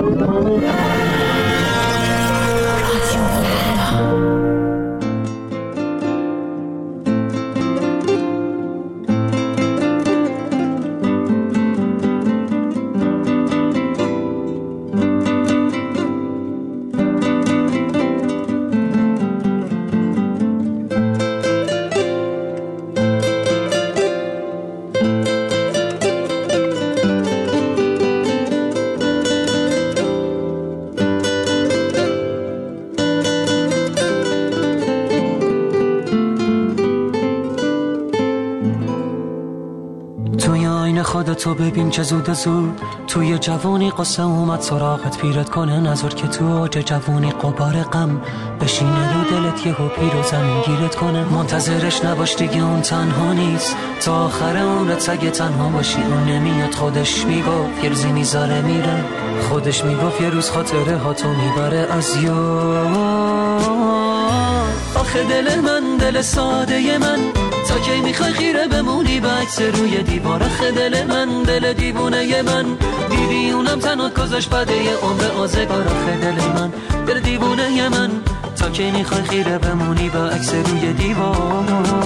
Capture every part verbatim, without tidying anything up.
تو ببین چه زود زود توی جوانی قصه اومد سراغت، پیرت کنه نظر که تو اوج جوانی قبار غم بشینه رو دلت، یهو پیر و زمین گیرت کنه. منتظرش نباش دیگه اون تنها نیست، تا آخر عمرت سگه تنها باشی. اون نمیاد خودش میگفت یه روزی میذاره میره، خودش میگفت یه روز خاطره ها تو میبره از یاد. آخه دل من دل ساده من، تا کی میخوای خیره بمونی به عکس روی دیوار؟ آخه دل من دل دیوونه من، دیدی اونم تنها گذاشت بده یه عمر آزگار. آخه دل من دل دیوونه من، تا کی میخوای خیره بمونی به عکس روی دیوار؟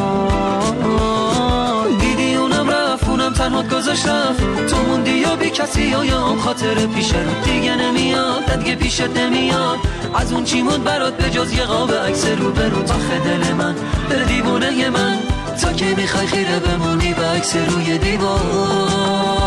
دیدی اونم رفت اونم تنها گذاشت رفت، تو موندی یا بی کسی و یا هم خاطر پیش رو دیگه نمیاد، دیگه پیشت نمیاد. از اون چی موند برات به جز یه قاب عکس رو برو؟ آخه دل من دل دیوونه من، تا کی میخوای خیره بمونی به عکس روی دیوار؟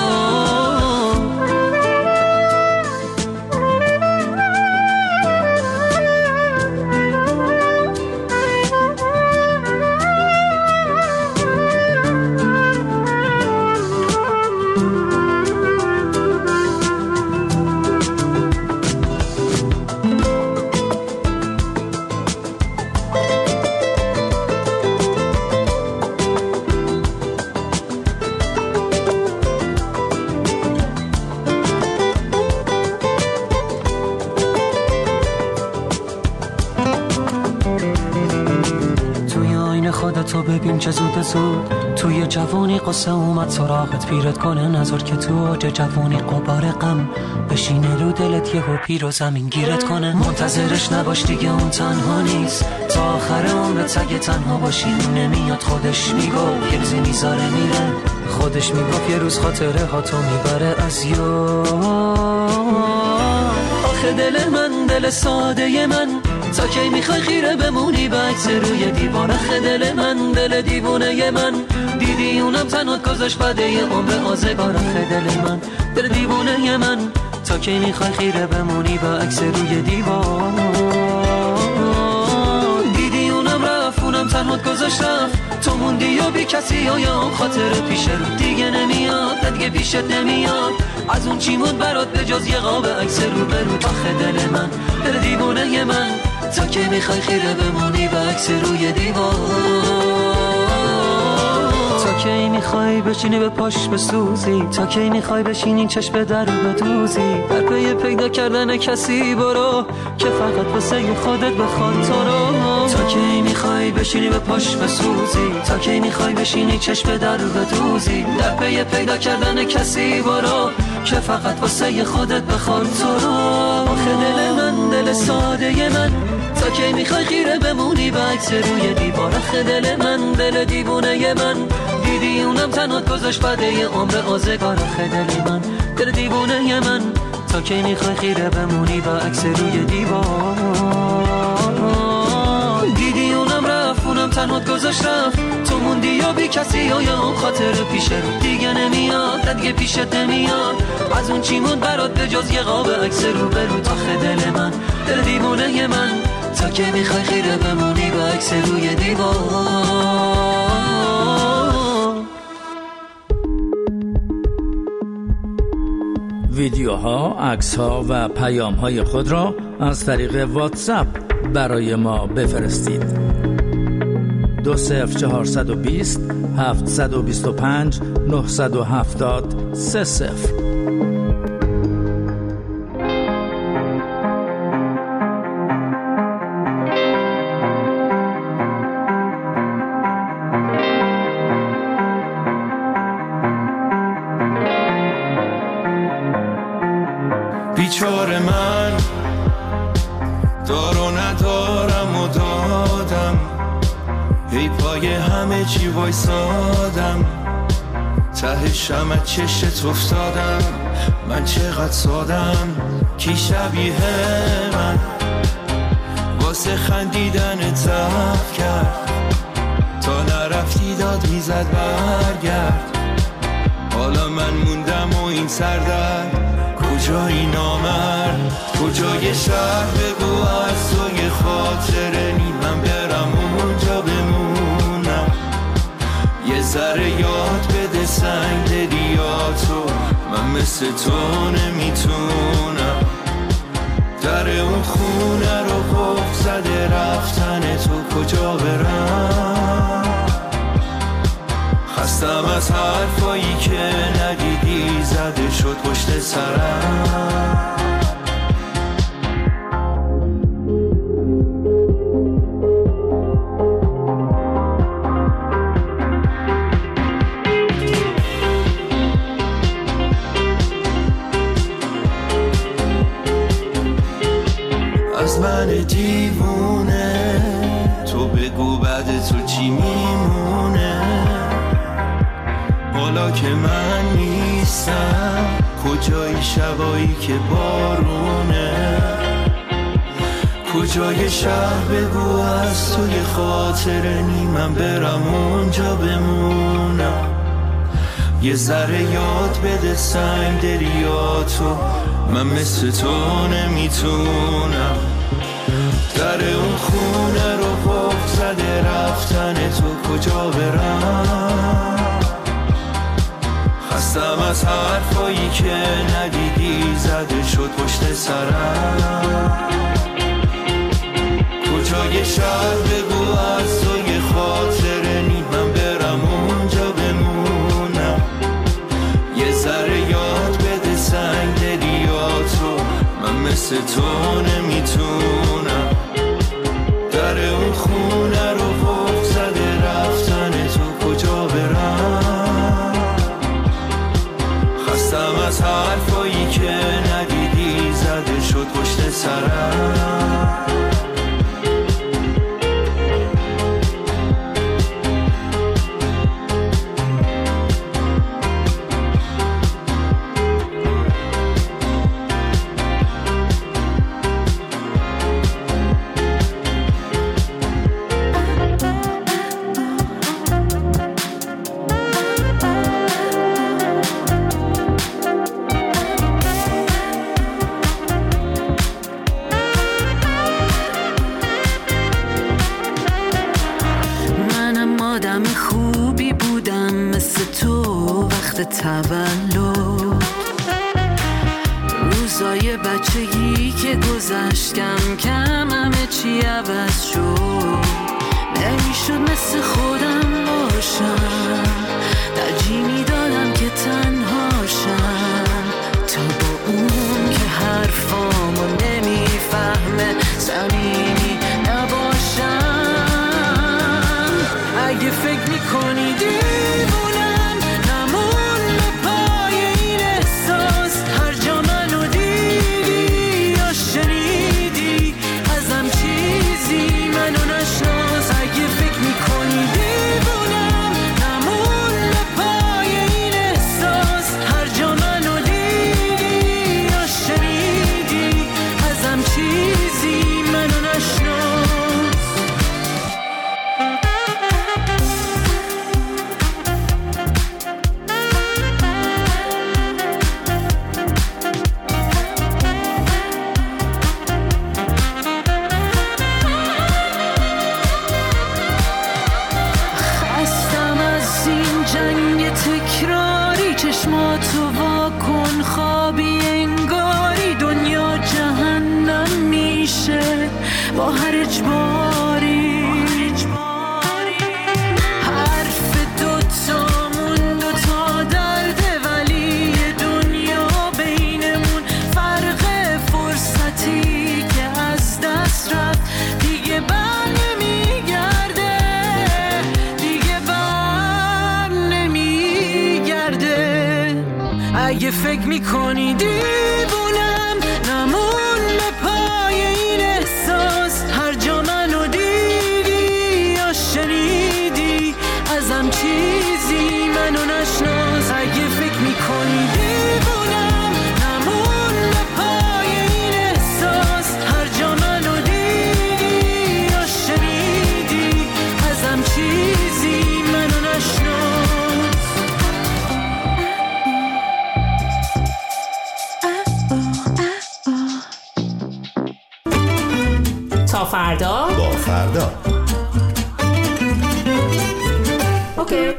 تو ببین چه زود زود توی جوانی قصه اومد سراغت، پیرت کنه نظر که تو اوج جوانی قبار غم بشینه رو دلت، یهو پیر و زمین گیرت کنه. منتظرش نباش دیگه اون تنها نیست، تا آخر عمرت سگه تنها باشی. نمیاد خودش میگفت یه روزی میذاره میره، خودش میگفت یه روز خاطره ها تو میبره از یاد. آخه دل من دل ساده من، تا کی میخوای خیره بمونی به عکس روی دیوار؟ آخه دل من دل دیوونه من، دیدی اونم تنها گذاشت بده یه عمر آزگار. آخه دل من دل دیوونه من، تا کی میخوای خیره بمونی به عکس روی دیوار؟ دیدی اونم رفت اونم تنها گذاشت رفت، تو موندی یا بی کسی و یا هم خاطر پیش رو دیگه نمیاد، دیگه پیشت نمیاد. از اون چی موند برات به جز یه قاب عکس رو برو؟ آخه دل من دل دیوونه من، تا کی میخوای خیره بمونی به عکس روی دیوار؟ تا کی میخوای بشینی به پاش بسوزی؟ تا کی میخوای بشینی چشم در بدوزی؟ در پی پیدا کردن کسی برو که فقط واسه خودت بخواد تو رو. تا کی میخوای بشینی به پاش بسوزی؟ تا کی میخوای بشینی چشم در بدوزی؟ در پی پیدا کردن کسی برو که فقط واسه خودت بخواد تو رو. آخه دل من دل ساده من، تا کی میخوای خیره بمونی به عکس روی دیوار؟ آخه دل من دل دیوونه من، دیدی اونم تنها گذاشت بده یه عمر آزگار. آخه دل من دل دیوونه من، تا کی میخوای خیره بمونی به عکس روی دیوار؟ دیدی اونم رفت اونم تنها گذاشت رفت، تو موندی یا بی کسی و یا هم خاطر پیش رو دیگه نمیاد، دیگه پیشت نمیاد. از اون چی موند برات به جز یه قاب عکس رو برو؟ آخه دل من دل دیوونه من، تا کی میخوای خیره بمونی به عکس روی دیوار؟ ویدیوها، عکس‌ها و پیام‌های خود را از طریق واتساپ برای ما بفرستید. دو صفر چهارصد و بیست هفتصد و بیست و پنج نهصد و هفتاد سه صفر. بیچاره من دار و ندارم و دادم، ای پای همه چی وایسادم، ته شمع چشت افتادم. من چقدر سادم، کی شبیه من واسه خندیدن تف کرد، تا نرفتی داد میزد برگرد. حالا من موندم و این سردرد، کجایی نامرد، کجای شهر بگو از توی خاطره نی من برم اونجا بمونم. یه ذره یاد بده سنگ دلیاتو، من مثل تو نمیتونم. در اون خونه رو قفل زده رفتن تو، کجا برم؟ خستم از حرفایی که ندیدی زده شد پشت سرم. از من دیوونه تو بگو بعد تو چی میمونه، حالا که من نیستم کجای شبایی که بارونه، کجای شهر بگو از توی خاطره نی من برم اونجا بمونم. یه ذره یاد بده سنگ دلیاتو، من مثل تو نمیتونم. در اون خونه رو قفل زده رفتن تو، کجا برم؟ خستم از حرفایی که ندیدی زده شد پشت سرم. کجای شهر بگو از توی خاطره نی من برم اونجا بمونم. یه ذره یاد بده سنگ دلیاتو، من مثل تو نمیتونم. در اون خونه رو قفل زده رفتن تو، کجا برم؟ خستم از حرفایی که ندیدی زده شد پشت سرم. تولد روزای بچگی که گذشت کم کم همه چی عوض شد. نمیشد مثل خودم باشم، ترجیح میدادم که تنهاشم، تا با اون که حرفامو نمیفهمه صمیمی نباشم. اگه فکر میکنی دیوونم نمون پای این احساس، هر جا منو دیدی یا شنیدی ازم چیزی منو نشناس. اگه فکر میکنی دیوونم نمون پای این احساس، هر جا منو دیدی یا شنیدی ازم چیزی منو نشناس. تکراری چشماتو واکن خوابی انگاری دنیا جهنم میشه با هر اجباری. حرف دوتامون دوتا درده ولی دنیا بینمون فرق فرصتی که از دست رفت دیگه بر نمیگرده، دیگه بر نمیگرده. اگه فکر میکنی دیوونم فردا با فردا. اوکی.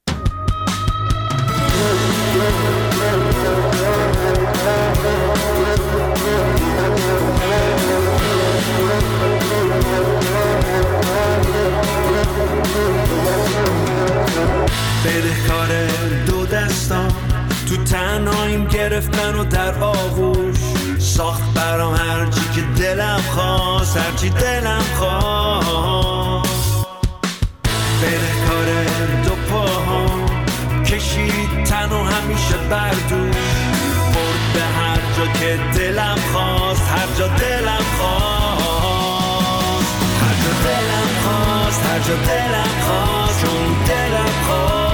بدهکار دو دستان تو تنهاییم گرفتن و در آغوش ساخت برام هرچی که دلم خواست، هرچی دلم خواست. بدهکار دو پاهام کشید تن و همیشه بردوش برد به هر جا که دلم خواست، هر جا دلم خواست، هر جا دلم خواست، هر جا دلم خواست، چون دلم خواست.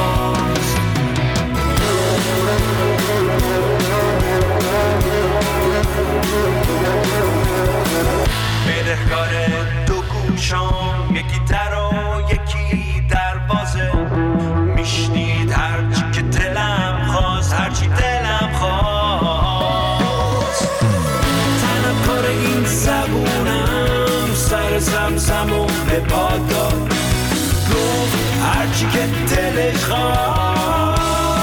بدهکار دو گوشام یکی در و یکی دروازه میشنید هرچی که دلم خواست، هرچی دلم خواست. تنم کار این زبونم سر زمزم و به پاد داد گفت هرچی که دلش خواست،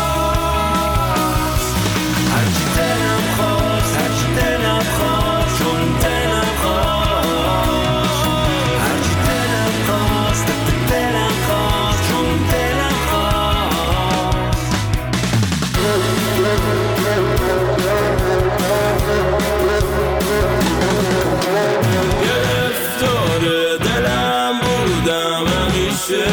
هرچی دلم خواست، هرچی دلم خواست، چون دلم خواست، هرچی دلم خواست، دلم خواست، چون دلم خواست. گرفتار دلم بودم همیشه،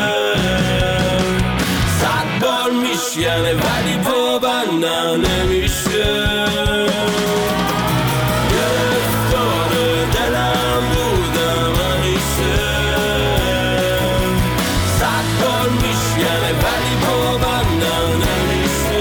صد بار میشکنه ولی پابندم نمیشه. گرفتار دلم بودم همیشه، صد بار میشکنه ولی پابندم نمیشه.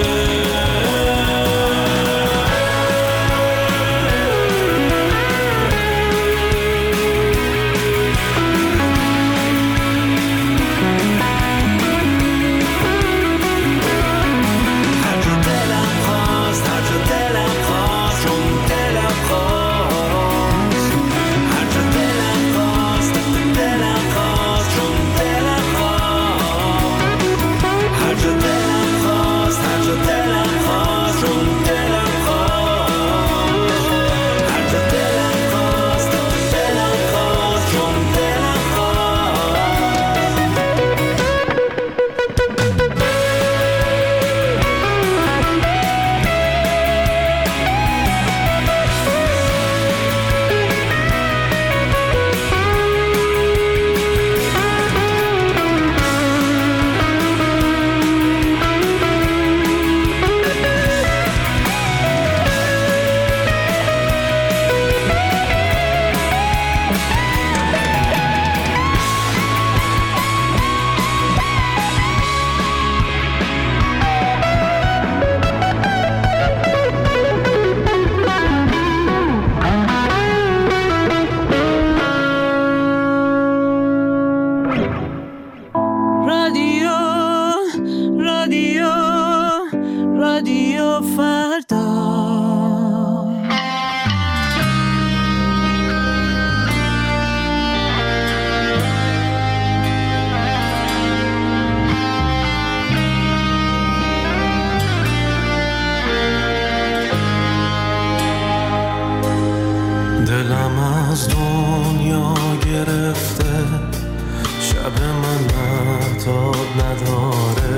دلم از دنیا گرفته، شب من مهتاب نداره،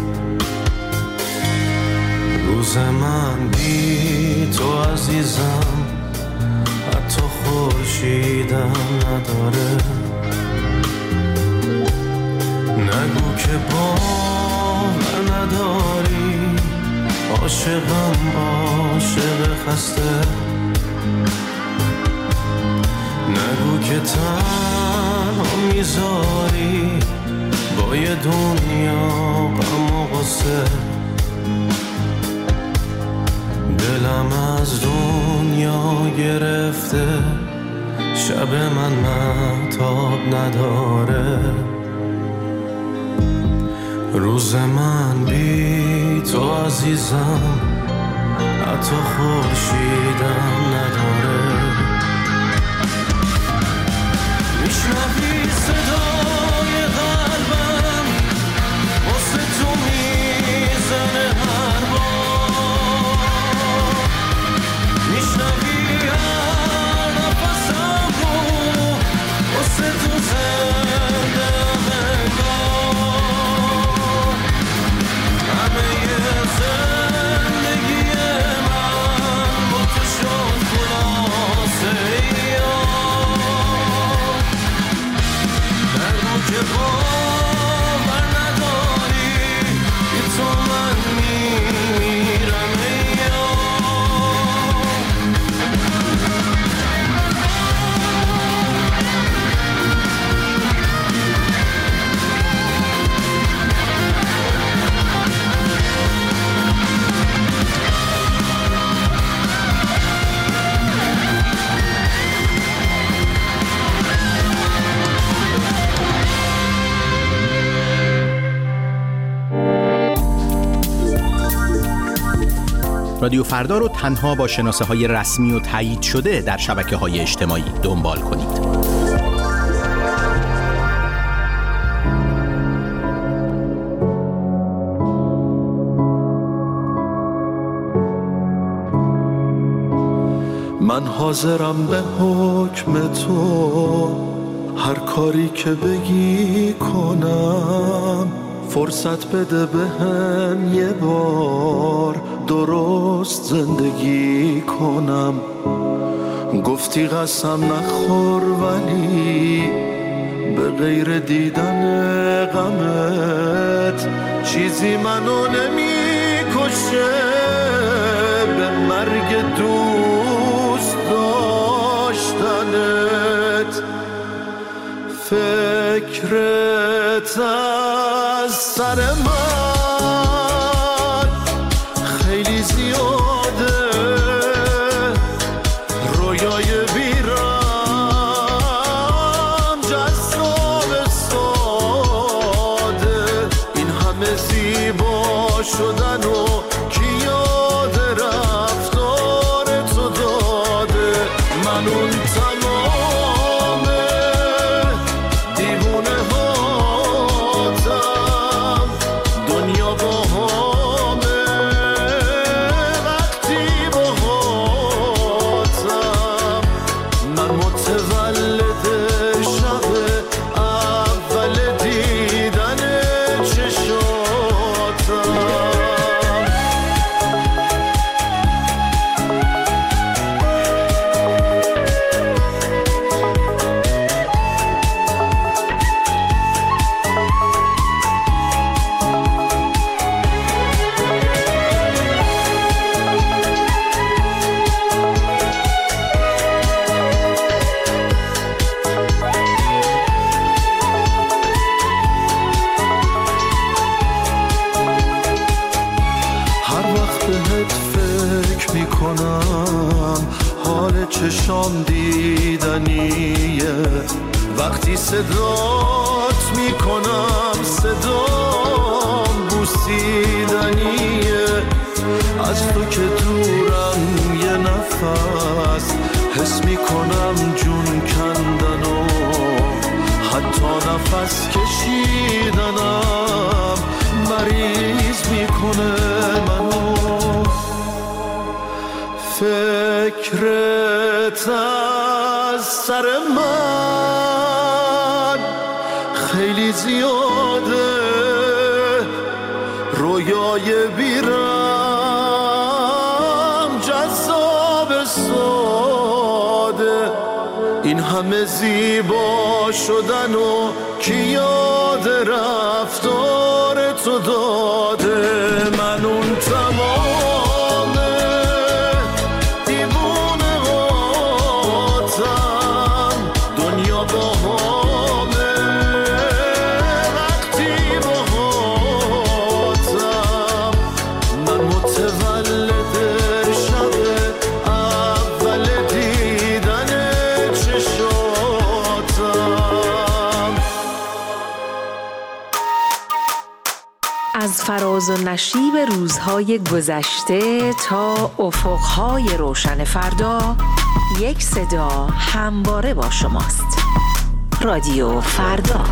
روز من بی تو عزیزم حتی خورشیدم نداره. نگو که باور نداری، عاشقم عاشق خسته. نگو که تنها میذاری با یه دنیا غم و غصه. دلم از دنیا گرفته، شب من مهتاب نداره، روز من بی تو عزیزم حتی خورشیدم نداره. میشنوی صدای قلبم واسه تو میزنه هر بار، میشنوی هر نفسم رو واسه تو زنده بگار، همه زندگی من با تو شد خلاصه یار، در رو که باور نداری بی تو من میمیرم یار. رادیو فردا رو تنها با شناسه های رسمی و تایید شده در شبکه های اجتماعی دنبال کنید. من حاضرم به حکم تو هر کاری که بگی کنم، فرصت بده بهم یه بار درست زندگی کنم. گفتی قسم نخور ولی به غیر دیدن غمت چیزی منو نمی کشه، به مرگ دوست داشتنت. فکرت از سر من خیلی زیاده، رویای بیرم جذاب ساده، این همه زیبا شدن و کی یاد رفتار تو داده. من اون تمام دیوونه هاتم، دنیا با همه وقتی با هاتم. من متولد شب اول دیدن چشاتم. چشام دیدنیه وقتی صدات میکنم، صدام بوسیدنیه. از تو که دورم یه نفس حس میکنم جون کندن و حتی نفس کشیدنم مریض میکنه منو. فکرت از سر من خیلی زیاده، رویای بیرم جذاب ساده، این همه زیبا شدن و کی یاد رفتار تو داده. من اون تمام از فراز و نشیب روزهای گذشته تا افقهای روشن فردا، یک صدا همواره با شماست. رادیو فردا.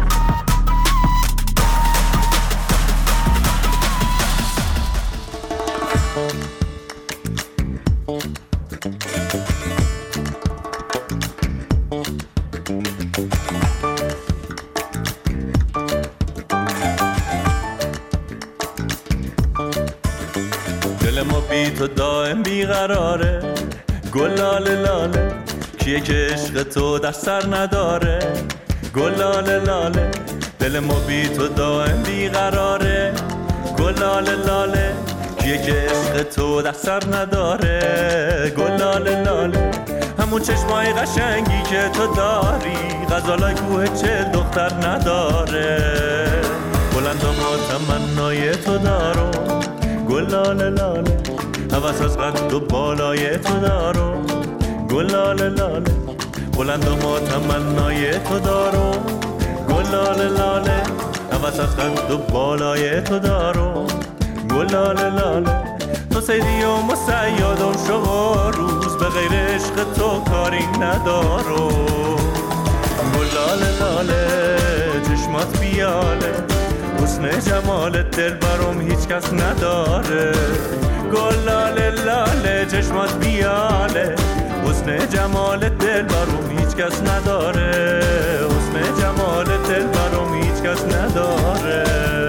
دل ما بی تو دائم بیقراره، گل لاله لاله کیه که عشق تو در سر نداره، گل لاله لاله دل ما بی تو دائم بیقراره، گل لاله لاله کیه که عشق تو در سر نداره، گل لاله لاله همون چشمای قشنگی که تو داری، غزالای کوه چل دختر نداره، بلند ما تمنای تو دارو، گل لاله لاله هوس از قد و بالای تو دارو، گل لاله لاله بلند ما تمنای تو دارو، گل لاله لاله هوس از قد و بالای تو دارو، گل لاله لاله تو سیدی و مسیادم شما روز به غیر عشق تو کاری ندارو، گل لاله لاله چشمات بیاله، حسن جمالت دل برام هیچ کس نداره، گل لاله لاله چشمات بیاله، حسن جمالت دل برام هیچ کس نداره، حسن جمالت دل برام هیچ کس نداره.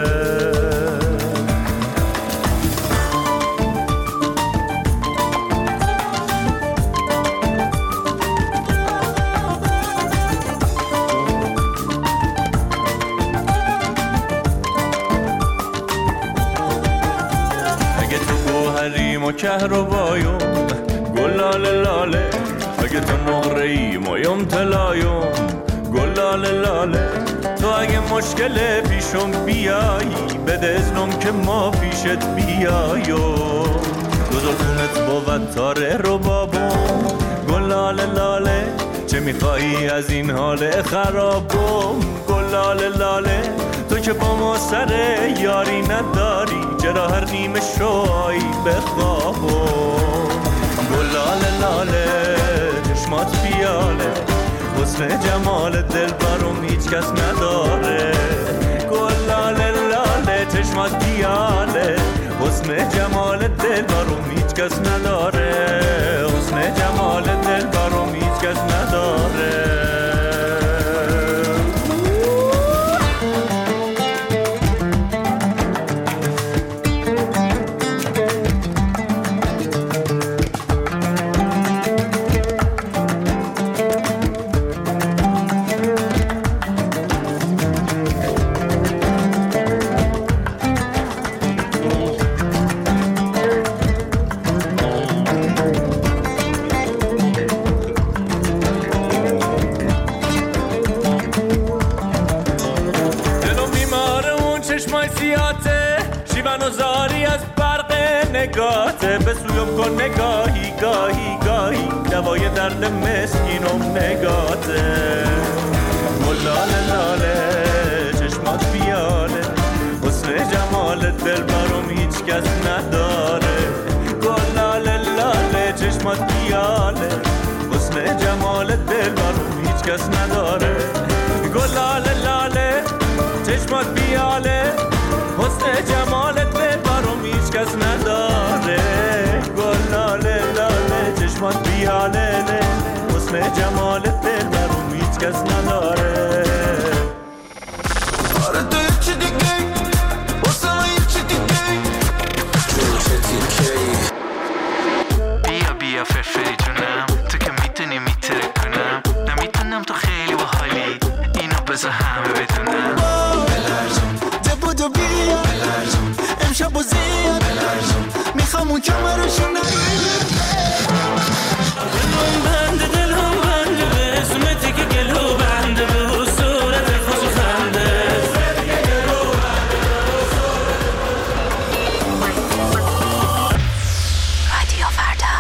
ما کهرباییم گل لاله لاله، اگه تو نقره‌ای مایم طلاییم گل لاله لاله، تو اگه مشکل پیشم بیایی بده اذنم که ما پیشت بیاییم، دو دلخونت بود تاره رو بابم گل لاله لاله، چه میخوایی از این حال خرابم گل لاله لاله، تو که با ما سر یاری نداری، چرا هر نیمه شوایی بخوابم گل لاله لاله چشمات بیاله، حسن جمال دل برام هیچ کس نداره، گل لاله لاله چشمات بیاله، حسن جمال دل برام هیچ کس نداره، حسن جمال دل برام هیچ کس نداره. نگاته به سویم کن نگاهی گاهی گاهی، دوای درد مسکینم نگاته، گل لاله لاله چشمات بیاله، حسن جمال دل برام هیچ کس نداره، گل لاله لاله چشمات بیاله، حسن جمال دل برام هیچ کس نداره، گل لاله لاله چشمات بیاله، حسن جمال دل برام هیچ کس نداره، گل لاله لاله چشمات بیاله، حسن جمال دل برام هیچ کس نداره. آره تو یه چی دیگه واسه من یه چی دیگه چه دیگه، بیا بیا فرفری جونم، تو که میتونی میتره کنم، نمیتونم تو خیلی باحالی اینو بذار همه بدونم، بلرزون دبودو بیا بلرزون امشب و زیاد بلرزون، میخوام اون کمرشو نگیره، دلم بنده دلم بنده به اسمتی که گلو بنده به صورت خوش خنده، رادیو فردا.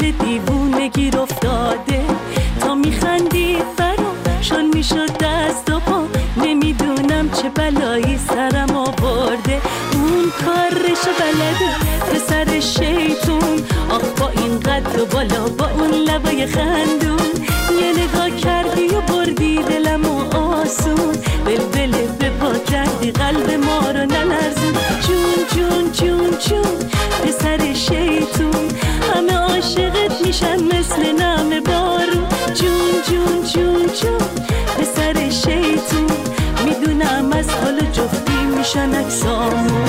دل دیوونه گیر افتاده، تا میخندید برام شل میشد دست و پا، نمیدونم چه بلایی سرم آورده. اون کارشو بلده پسر شیطون، آخ با این قد و بالا با اون لبای خندون، یه نگاه کردی و بردی دلمو آسون، بلبل به پا کردی قلب ما رو نلرزون. جون جون جون جون پسر شیطون، همه عاشقت میشن مثل نم بارون. جون جون جون جون پسر شیطون، میدونم از حال جفتی میشن اکسامون.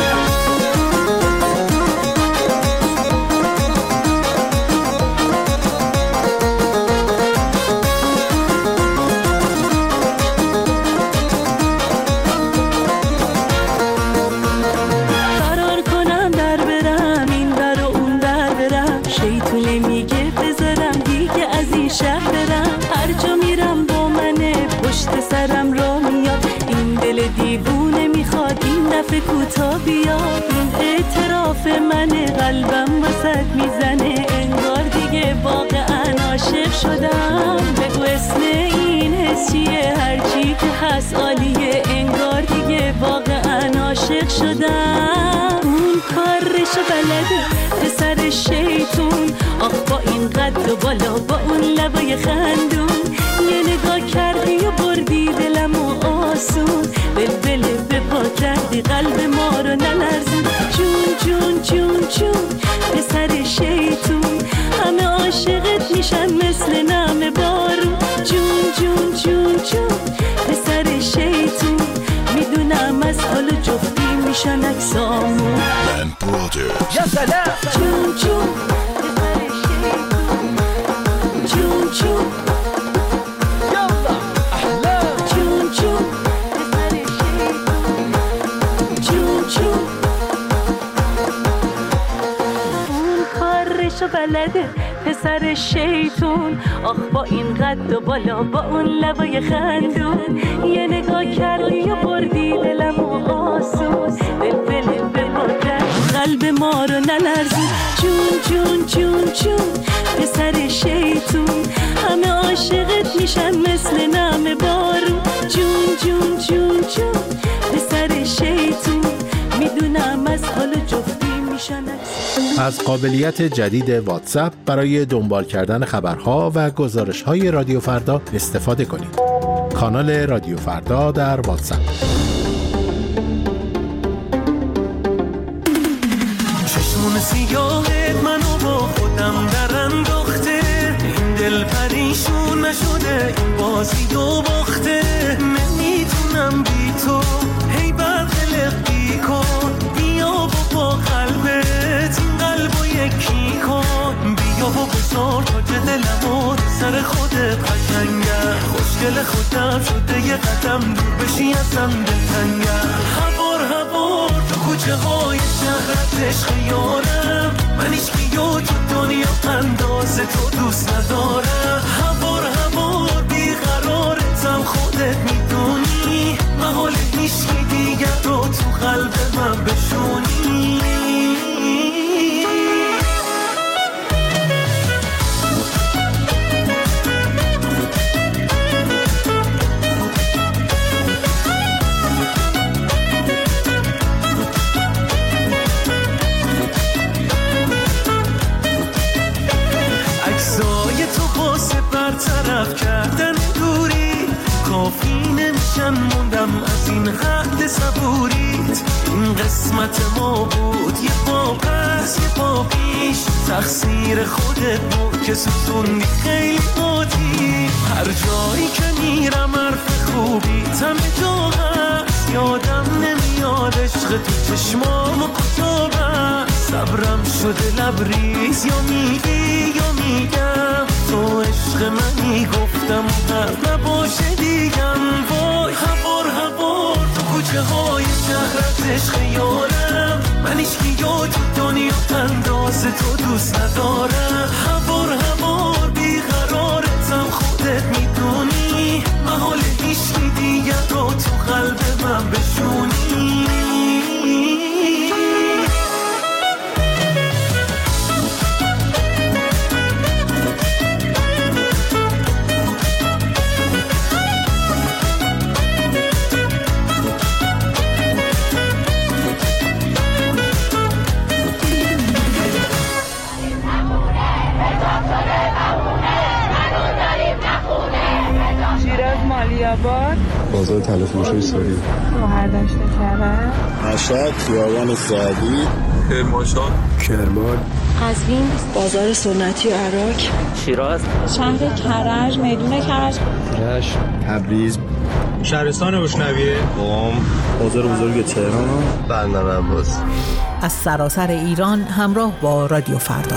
دیوونه میخواد این دفعه کوتا بیاد، این اعتراف منه قلبم وسط میزنه، انگار دیگه واقعا عاشق شدم. بگو اسم این حس چیه، هرچی که هست عالیه، انگار دیگه واقعا عاشق شدم. اون کارشو بلده پسر شیطون، آخ با این قد و بالا با اون لبای خندون، یه نگاه کردی و بردی دلمو آسون، بلبل به پا کردی قلب ما رو نلرزون. جون جون جون جون پسر شیطون، همه عاشقت میشن مثل نم بارون. جون جون جون جون پسر شیطون، میدونم از حال جفتی میشن اکسامون. یا سلام جون جون پسر شیطون، جون جون بلده پسر شیطون، آخ با این قد و بالا با اون لبای خندون، یه نگاه کردی و بردی دلمو آسون، بلبل به ما کرد قلب ما رو نلرزون. جون جون جون جون پسر شیطون، همه عاشقت میشن مثل نم بارون. جون جون جون جون پسر شیطون، میدونم از حال جفتی میشن. از قابلیت جدید واتساپ برای دنبال کردن خبرها و گزارش‌های رادیو فردا استفاده کنید. کانال رادیو فردا در واتساپ. چشمون سیاهت منو با خودم در انداخته، این دل پریشون نشده، این بازی دو باخته، نمیتونم بی تو هی برقلق بی کن، بیا با قلبت این قلبو یکی کن، بیا و بزار تا که دلمو سر خودت قشنگه، خوشگل خودم شده یه قدم دور بشی ازم دلتنگه. هوار هوار تو کوچه های شهرت عشق یارم، من هیچکیو تو دنیا انداز تو دوست ندارم. هوار هوار بیقرارتم خودت میدونی، محال هیچکی دیگر رو تو قلب من بشونی. عکسای تو واسه برطرف کردن دوری کافی نمیشن، موندم از این حد صبوریت، این قسمت ما بود یه پا پس یه پا پیش، تقصیر خودت بود که سوزوندی خیلی بودی. هر جایی که میرم حرف خوبی همه جا هست، یادم نمیاد عشق تو چشمام و کتابم، صبرم شده لبریز یا میگی یا میگم، تو عشق منی گفتم حرف نباشه دیگم. وای هوار هوار تو کوچه های شهرت عشق یارم، من هیچکیو تو دنیا انداز تو دوست ندارم. هوار هوار بیقرارتم خودت میدونی، محال هیچکی دیگر رو تو قلب من بشونی. تلفروشی ساری بهرداشت کرد مشهد خیابان سعدی کرمانشاه کرمان قزوین بازار سنتی و عراق شیراز شهر کرج میدون کرج رشت تبریز شهرستان بوشنویه قم بازار بزرگ تهران بندر عباس از سراسر ایران همراه با رادیو فردا.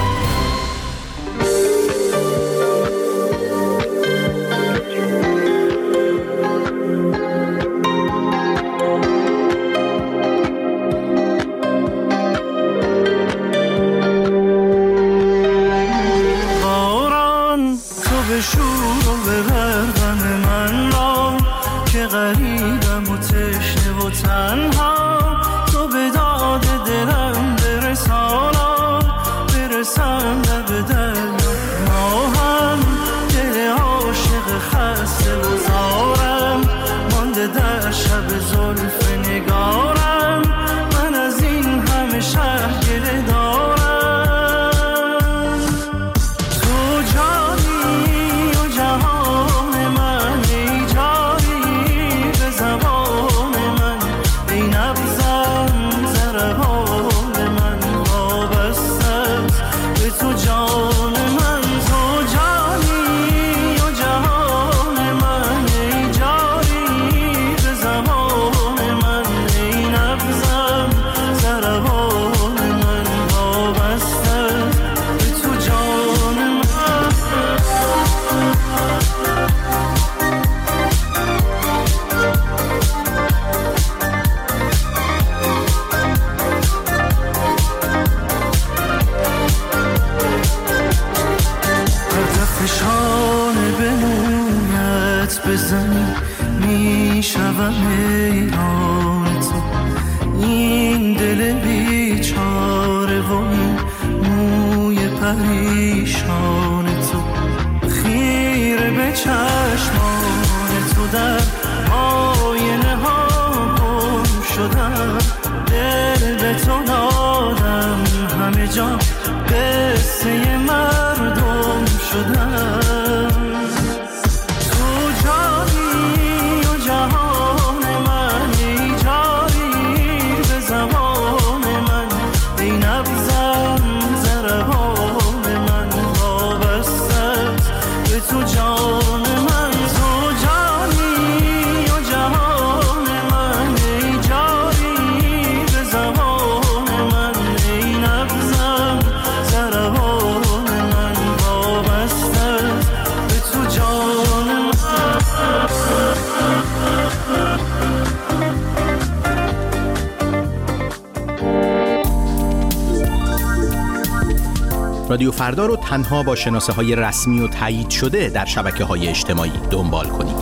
رادیو فردا رو تنها با شناسه های رسمی و تایید شده در شبکه های اجتماعی دنبال کنید.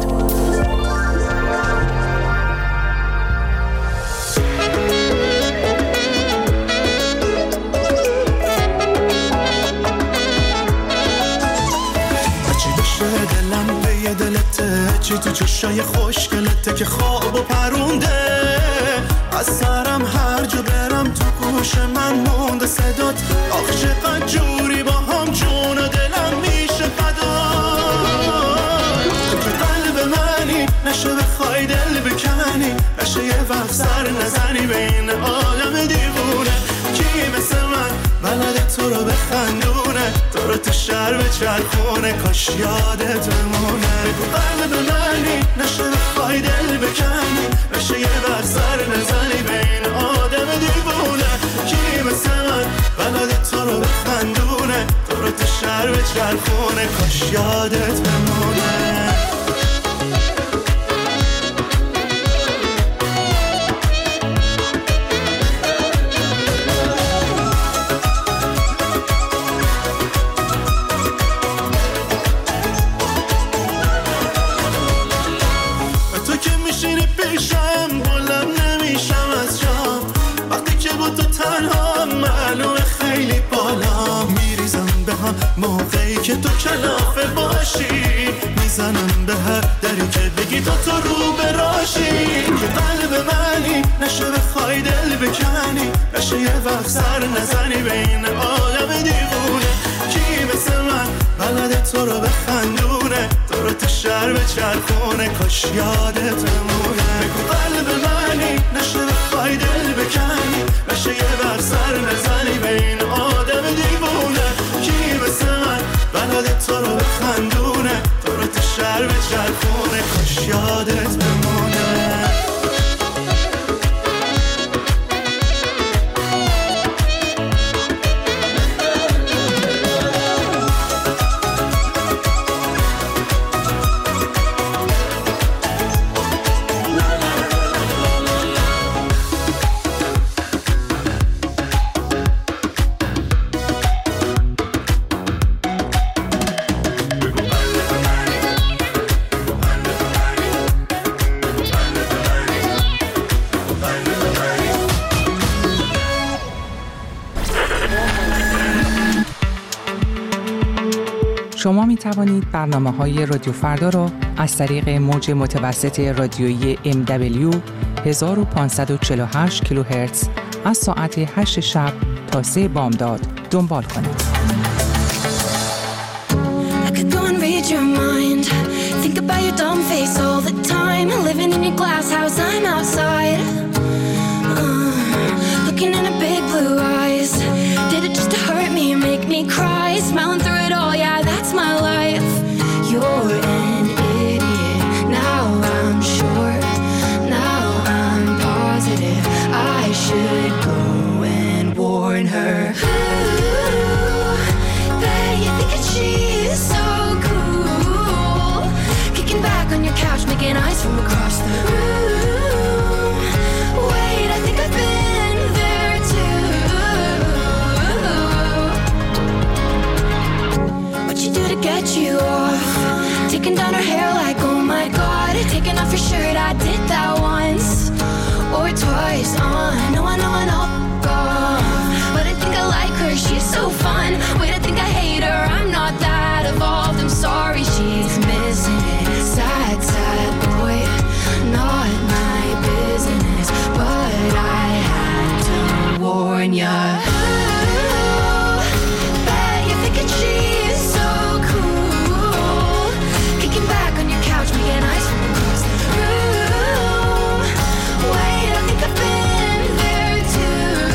دلم به یه دلته چی تو چشای خوشگلته که خواب و پرونده از سرم هر جا برم تو گوش من مونده صدات آخ چقدر جوری با هم جون و دلم میشه فدا تو قلب منی نشه بخوای دل بکنی نشه یه وقت سر نزنی بین آدم دیوونه کی مثل من بلده تو رو بخندونه تو رو تو شهر به چرخونه کاش یادت بمونه تو قلب منی نشه بخوای دل بکنی نشه یه وقت سر نزنی بین آدم دیوونه کی مثل من بلده تو رو بخندونه تو رو تو شهر به چرخونه کاش یادت بمونه موقعی که تو کلافه باشی میزنم به هر دری که بگی تو تو رو براشی که قلب منی نشه بخوای دل بکنی نشه یه وقت سر نزنی بین آدم دیوونه کی مثل من بلده تو رو بخندونه تو رو تو شهر به چرخونه کاش یادت بمونه. بگو قلب منی نشه بخوای دل بکنی، نشه یه بر سر نزنی به این آدم دیوونه. کی مثل من بلد تو رو بخندونه، تو رو تو شهر به چرخونه کاش یادت بمونه. شما می توانید برنامه‌های رادیو فردا را از طریق موج متوسط رادیویی ام دبلیو هزار و پانصد و چهل و هشت کیلوهرتز از ساعت هشت شب تا سه بامداد دنبال کنید. Smiling through it all, yeah, that's my life. You're an idiot, now I'm sure. Now I'm positive I should go and warn her. Ooh, bet you think that she's so cool. Kicking back on your couch, making eyes from across the room. Wait, I think I've been there too. Get you off, taking down her hair like oh my god, taking off your shirt, I did that once or twice. On, uh, no, I know, I know, off. But I think I like her, she's so fun. Wait, I think I hate her, I'm not that evolved. I'm sorry, she's missing it. Sad, sad boy, not my business, but I had to warn ya. Ooh, bet you're thinking she's so making eyes from across the room. Wait, I think I've been there too.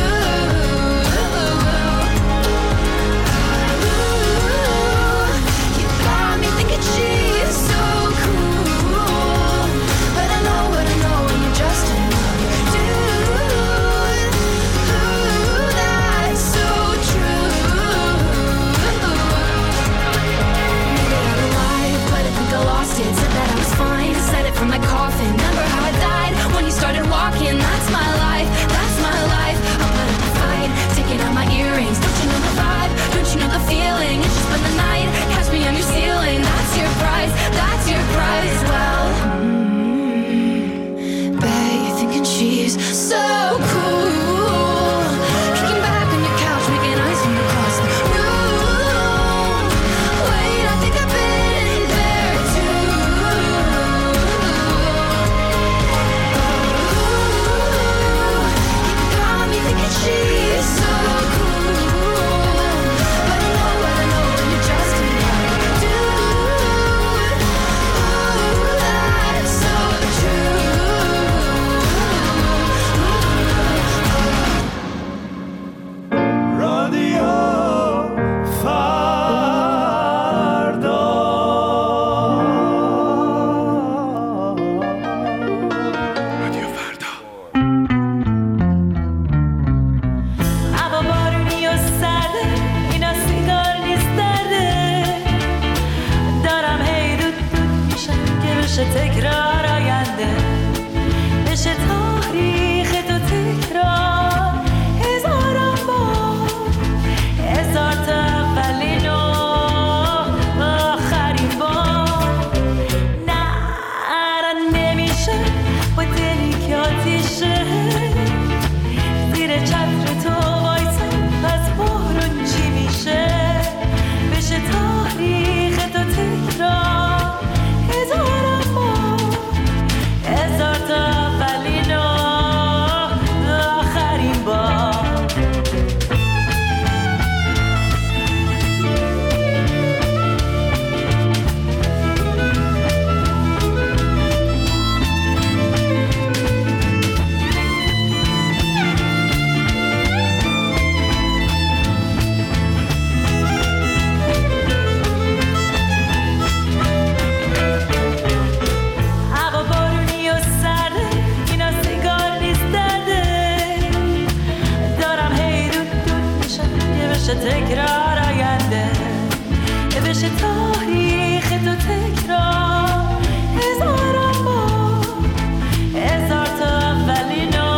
بشه تکرار آینده، بشه تاریخ تو تکرار هزاران بار، هزار تا اولین و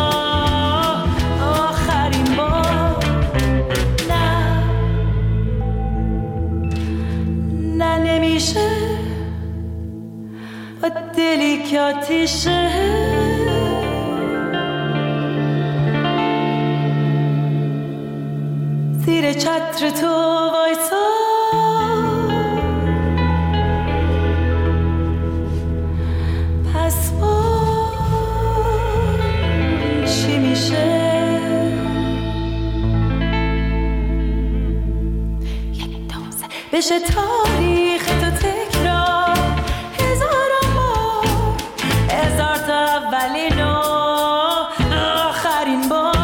آخرین بار. نه نه نمیشه با دلی که آتیشه زیر چتر تو وایسا، پس با چی میشه؟ بشه تاریخ تو تکرار هزاران بار، هزار تا اولین و آخرین بار.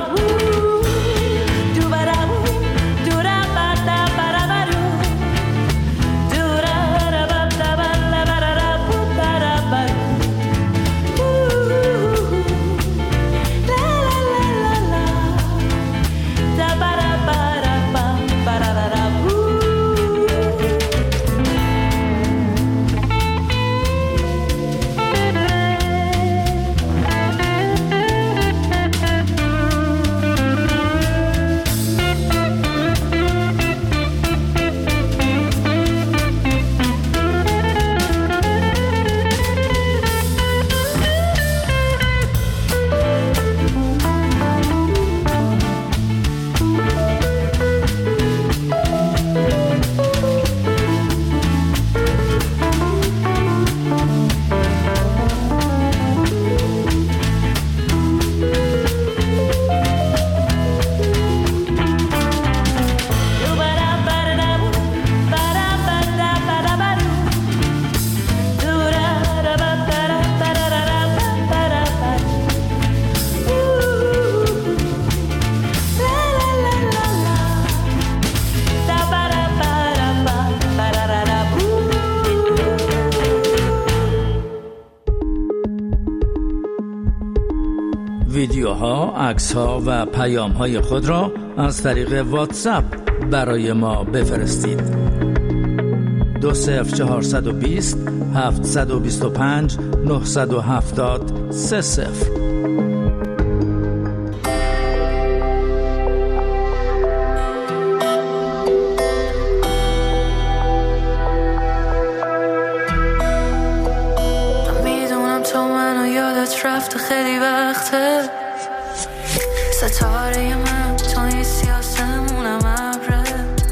ویدیوها، عکس‌ها و پیام‌های خود را از طریق واتساپ برای ما بفرستید. دو صفر چهارصد و بیست هفتصد و بیست و پنج نهصد و هفتاد سه صفر. رفته خیلی وقته ستاره من تو این سیاسمونم ابره،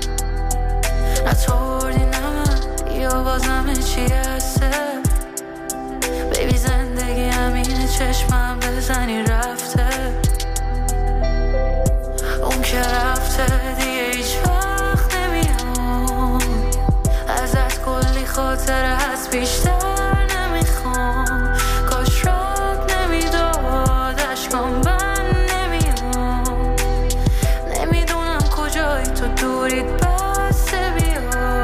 نطوردی نه من یا بازم چی هسته. بیبی زندگی همینه چشمم بزنی رفته، اون که رفته دیگه هیچ وقت نمیام، ازت کلی خاطره هست بیشتر نمیخوام. کاش رات نمیداد اشکام من نمیام، نمیدونم کجایی تو دورید بسته بیا.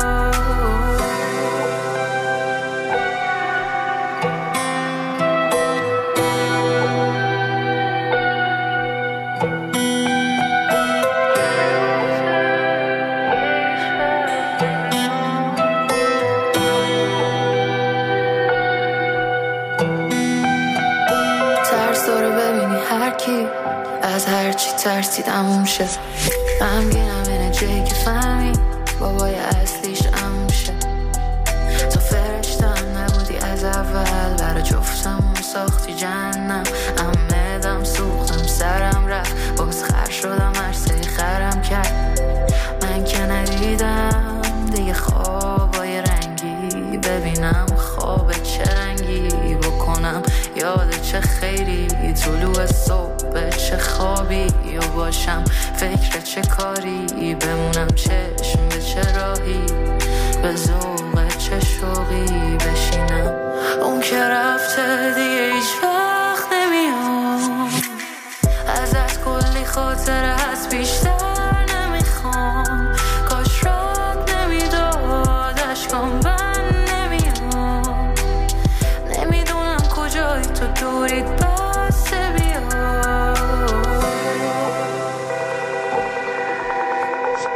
از هرچی ترسیدم اون شه، غمگینم اینه جایی که فهمی بابای اصلیش امون شه. تو فرشتم نبودی از اول، برا جفتمون ساختی جهنم. امدم سوختم سرم رفت، باز خر شدم عرصه خرم کرد. من که ندیدم دیگه خوابای رنگی، ببینم خواب چه رنگی بکنم. یاد چه خیلی طلوع صبح چه خوابی یا باشم، فکر چه کاری بمونم، چشم به چه راهی، به ذوق چه شوقی بشینم. اون که رفته دیگه هیچ وقت نمیام، ازت کلی خاطره هست بیشتر نمیخوام. کاش رات نمیداد اشکام من نمیام، نمیدونم کجایی تو دورید بسته بیا.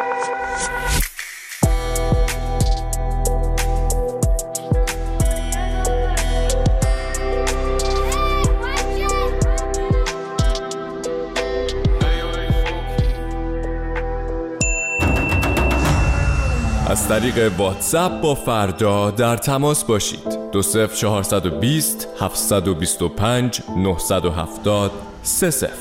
از طریق واتساپ با فردا در تماس باشید. دو صفر چهارصد و بیست هفتصد و بیست و پنج نهصد و هفتاد سه صفر.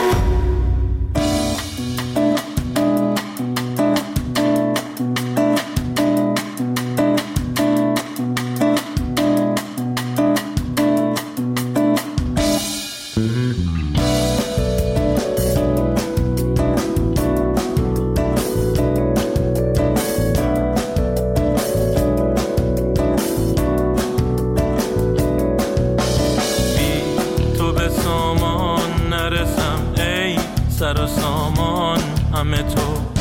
سر و سامان همه تو،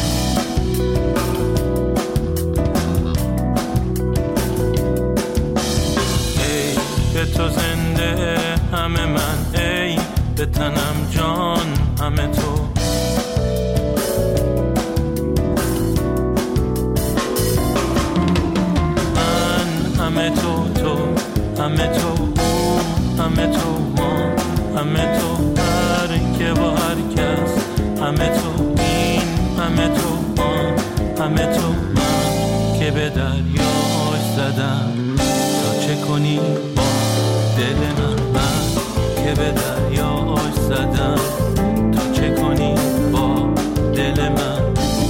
ای به تو زنده همه من، ای به تنم جان همه تو. من همه تو، تو همه تو، او همه تو، ما همه تو، هر که با هر کس همه تو، این همه تو، آن همه تو. من که به دریاش زدم تا چه کنی با دل من، من که به دریاش زدم تا چه کنی با دل من.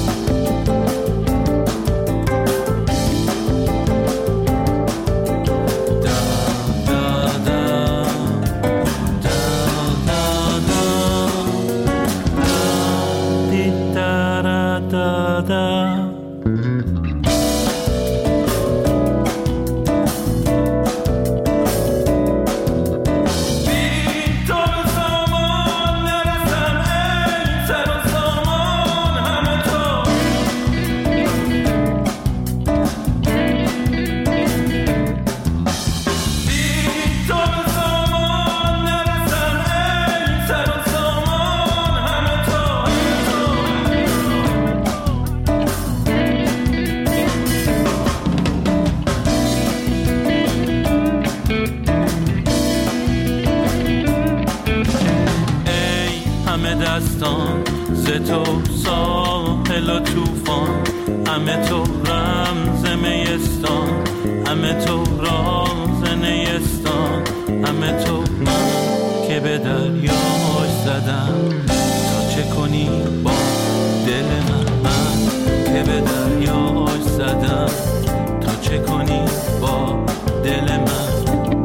ز تو ساحل و توفان، همه تو رمز میستان، همه تو راز نیستان، همه تو. من که به دریاش زدم تا چه کنی با دل من، من که به دریاش زدم تا چه کنی با دل من.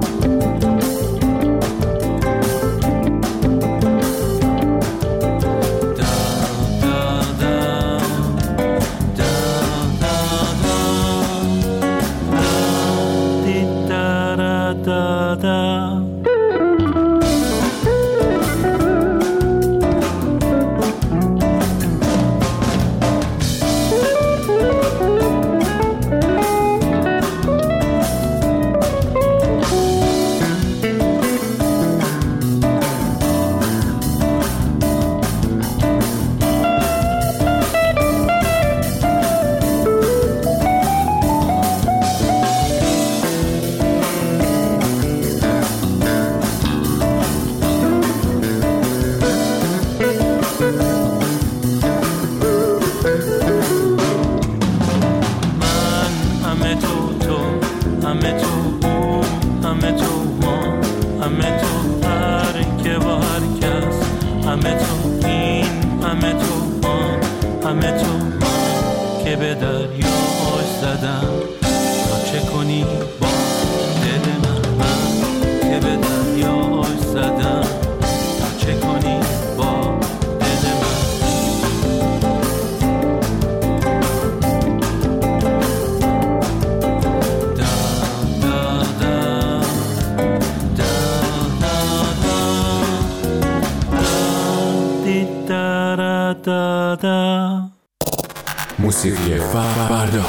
موسیقی فردا.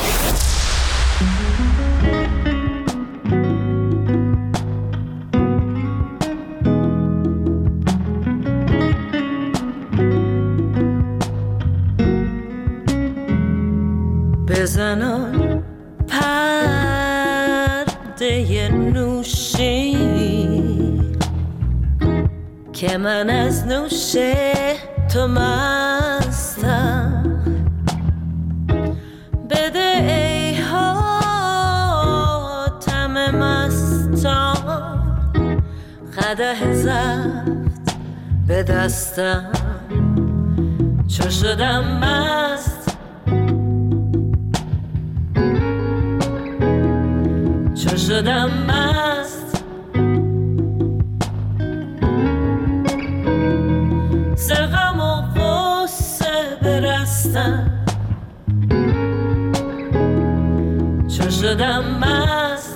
بزنم پرده نوشی که من از نوشه تو مستم، بده ای قدح زفت به دستم چو شدم مست چو شدم مست ز غم و غصه برستم چو شدم مست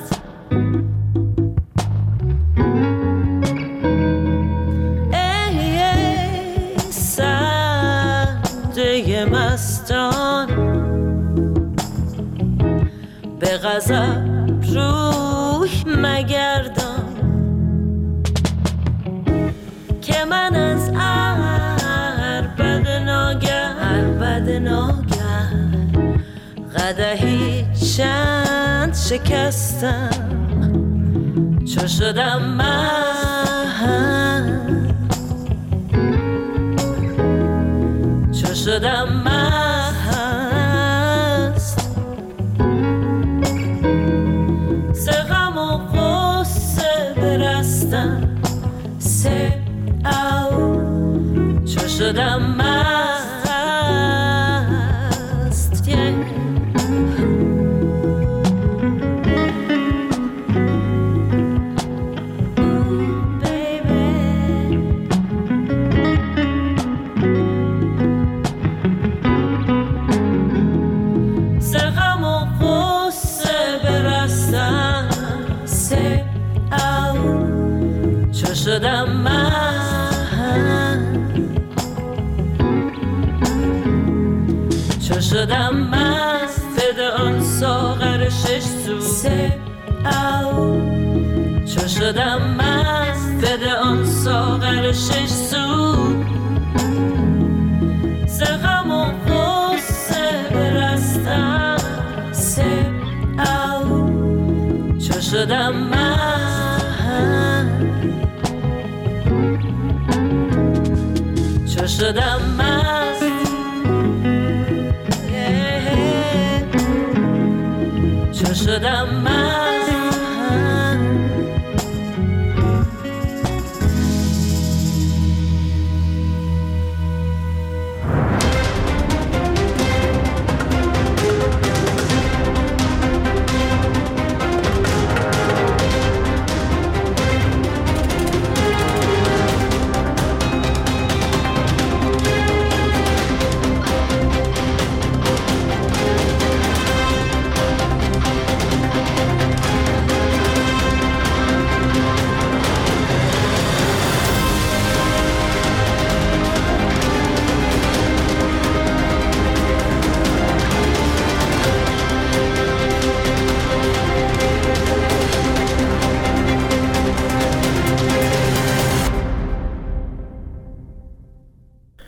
ای ای سنده مستان به غضب روی مگردان که من از عربد ناگه عربد ناگه قدحی چند شکستم چو شدم من چو شدم مست ز غم و غصه برستم سه او چو شدم مست شدم من چو شدم مست بده آن ساغر شش سو سه او چو شدم مست بده آن ساغر شش سو ز غم و غصه برستم سه او چو شدم من چو شدم مست چو شدم مست